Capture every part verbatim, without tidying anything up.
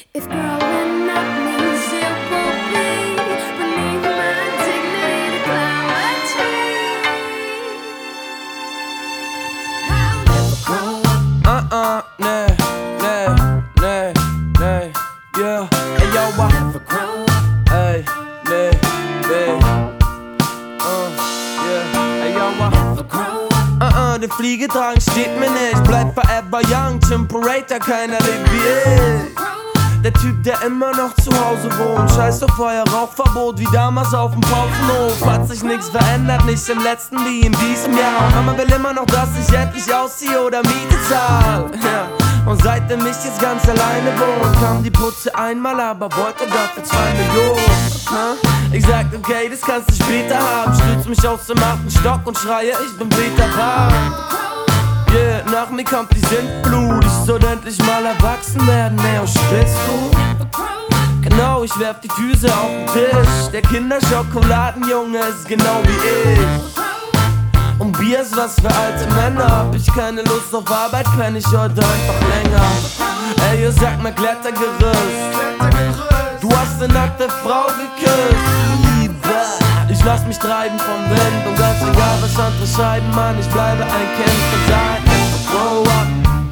If growing up means it will be beneath my dignity to climb a tree, I'll never grow up. Uh-uh, nee, nee, nee, nee, yeah. Ey, yo, I never grow up. Ey, nee, nee, uh, yeah. Ey, yo, I never grow up. Uh-uh, den Fliegetragen steht mir nicht. Bleib forever young, Temperator, keiner lebt wie ich. Der Typ, der immer noch zu Hause wohnt. Scheiß auf euer Rauchverbot, wie damals auf dem Pausenhof. Hat sich nichts verändert, nicht im letzten wie in diesem Jahr. Mama will immer noch, dass ich endlich ausziehe oder Miete zahl. Ja. Und seitdem ich jetzt ganz alleine wohne, kam die Putze einmal, aber wollte dafür zwei Millionen. Ich sag, okay, das kannst du später haben. Stütz mich aus dem achten Stock und schreie, ich bin Peter Pan. Yeah, nach mir kommt die Sintflut. Ich soll endlich mal erwachsen werden, ey, und spinnst du? Genau, ich werf die Düse auf den Tisch. Der Kinderschokoladenjunge ist genau wie ich. Und Bier ist was für alte Männer. Hab ich keine Lust auf Arbeit, penn ich heute einfach länger. Ey, ihr sagt mir Klettergerüst. Du hast eine nackte Frau geküsst. Ich lass mich treiben vom Wind und ganz egal was andere schreiben, Mann, ich bleibe ein Kind und sag never grow up.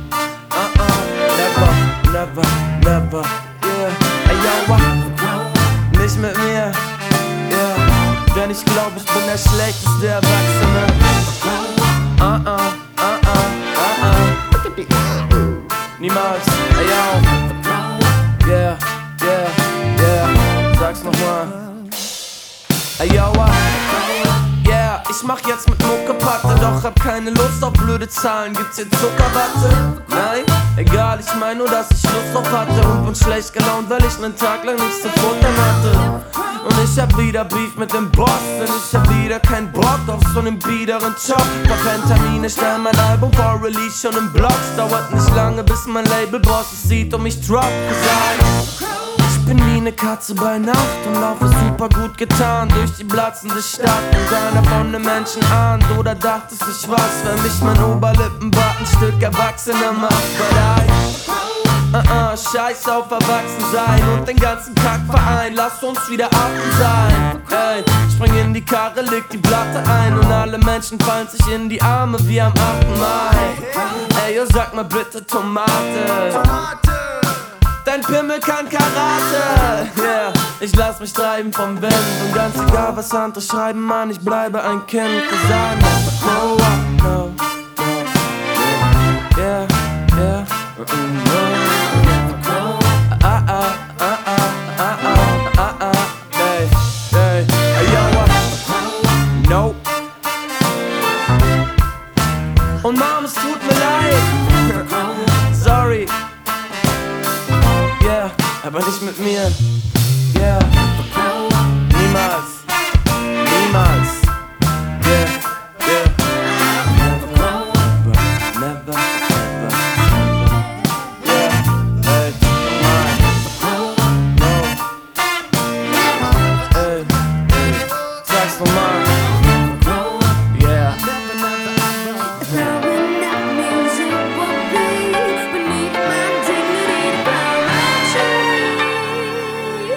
Uh-uh, never, never, never, yeah. Ey, yo, uh, nicht mit mir, yeah. Denn ich glaub, ich bin der schlechteste Erwachsene. Uh-uh, uh-uh, uh-uh. Niemals, ey, yo. Yeah, yeah, yeah. Sag's nochmal. Ey, yo, yeah, ich mach jetzt mit Mucke Patte, doch hab keine Lust auf blöde Zahlen. Gibt's hier Zuckerwatte? Nein? Egal, ich mein nur, dass ich Lust auf hatte und bin schlecht gelaunt, weil ich nen Tag lang nichts zu futtern hatte. Und ich hab wieder Beef mit dem Boss, denn ich hab wieder keinen Bock auf so nen biederen Job. Termine, stell mein Album vor Release schon im Blogs. Dauert nicht lange, bis mein Labelboss es sieht und mich droppt. Gesagt, ich bin wie ne Katze bei Nacht und laufe super gut getarnt durch die platzende Stadt. Und keiner von den Menschen ahnt oder dachtest ich was, wenn mich mein Oberlippenbart ein Stück erwachsener macht. But I, uh-uh, scheiß auf Erwachsensein und den ganzen Kackverein, lass uns wieder Affen sein. Ey, spring in die Karre, leg die Platte ein und alle Menschen fallen sich in die Arme wie am achten Mai. Ey, yo, sag mal bitte Tomate. Dein Pimmel kann Karate, yeah. Ich lass mich treiben vom Wind und ganz egal was andere schreiben, Mann, ich bleibe ein Kind. Cause I never grow up, no, no, yeah, yeah, mm, no. Ah, ah, ah, ah, ah, ah, ah, ah, hey, hey, yo, no. Und Mom, es tut mir leid, sorry. Yeah, aber nicht mit mir. Yeah, niemals, niemals. Yeah, yeah. Never, never, never, never. Yeah, hey, nochmal. No. Hey, hey, sag's nochmal. Yeah. Growing up means it will be beneath my dignity to climb a tree.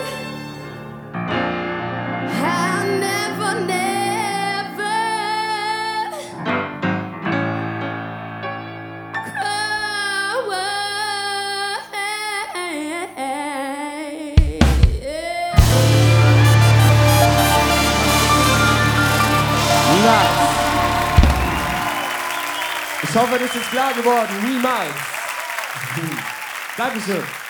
I'll never, never grow up. Niemals. Ich hoffe, das ist klar geworden. Niemals. Dankeschön.